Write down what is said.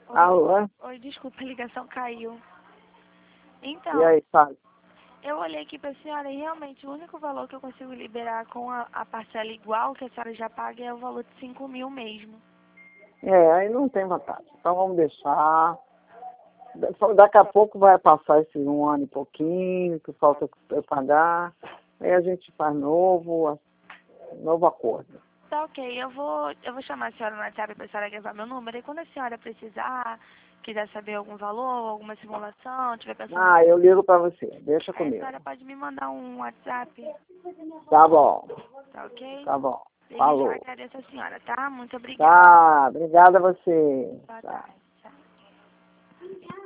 Oi, Alô? oi, desculpa, a ligação caiu. E Então, aí, fala? eu olhei aqui pra senhora e realmente o único valor que eu consigo liberar com a parcela igual que a senhora já paga é o valor de 5.000 mesmo. Aí não tem vantagem. Então vamos deixar. Daqui a pouco vai passar esse 1 ano e pouquinho, que falta eu pagar. Aí a gente faz novo acordo. Tá ok, eu vou chamar a senhora no WhatsApp pra senhora gravar meu número e quando a senhora precisar, quiser saber algum valor, alguma simulação, tiver pensando em algum... Eu ligo pra você. Deixa Aí a comigo. senhora pode me mandar um WhatsApp, Tá bom. tá ok? Tá bom. Desde já Falou. agradeço a senhora, tá? Muito obrigada. Tá, obrigada a você. Boa Tá. tarde. Tchau.